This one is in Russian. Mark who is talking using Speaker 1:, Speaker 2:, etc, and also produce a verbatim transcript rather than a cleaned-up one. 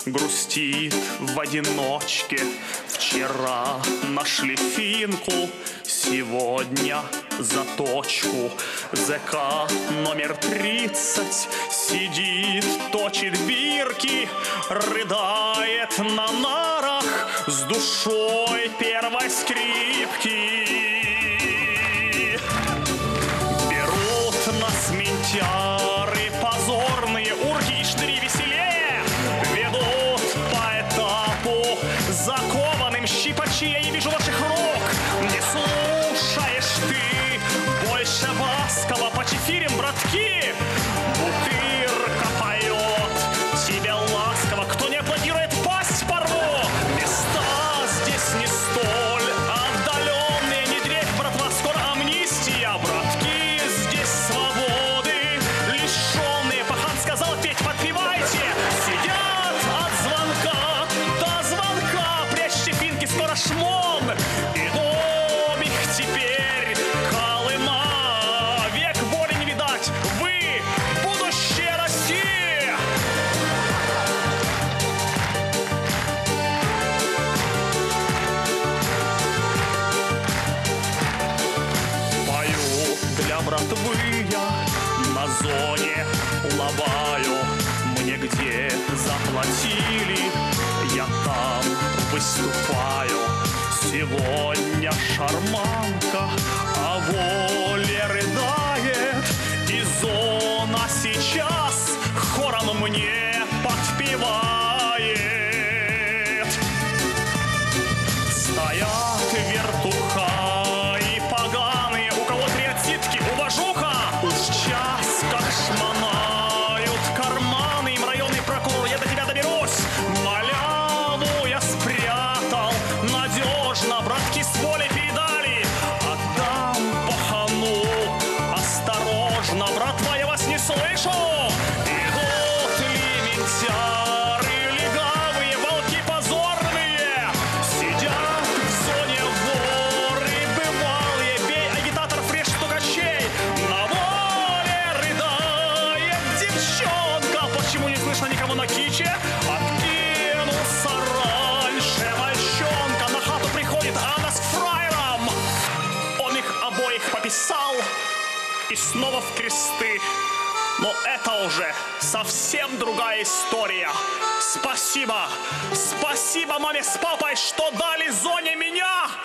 Speaker 1: грустит в одиночке. Вчера нашли финку, сегодня заточку. ЗК номер тридцать сидит, точит бирки, рыдает на нарах с душой первой скрипки. Берут нас ментяры позорные, урки и штыри веселее, ведут по этапу закованным щипачи. Я не вижу ваших рук, не слушаешь ты больше Баскова по чефирям, братки. Бутырка поет тебе ласково, кто не аплодирует, пасть порву. Места здесь не столь отдаленные, не дрейф, братва, скоро амнистия. Братки, здесь свободы лишенные. Пахан сказал петь, подпевайте. Сидят от звонка до звонка, прячьте финки, скоро шмон. И дом их теперь Колыма. Век боли не видать, вы будущее России. Пою для братвы я на зоне лобаю. Мне где заплатили, я там выступаю. Сегодня шарманка о воле рыдает, и зона сейчас хором мне подпевает. Стоят вертуха и поганые, у кого три отсидки, уважуха. Уж час как шмонают карманы, им районный прокурор, я до тебя доберусь. Маляву я спрятал надежно, братки с воли передали. Отдам пахану осторожно, братва, я вас не слышу. Идут ли ментяры легавые, волки позорные? Сидят в зоне воры бывалые, бей агитаторов, режь стукачей. На воле рыдает девчонка, почему не слышно никого на киче? Откинулся раньше мальчонка, на хату приходит она с фраером. Он их обоих пописал и снова в кресты. Но это уже совсем другая история. Спасибо, спасибо маме с папой, что дали зоне меня.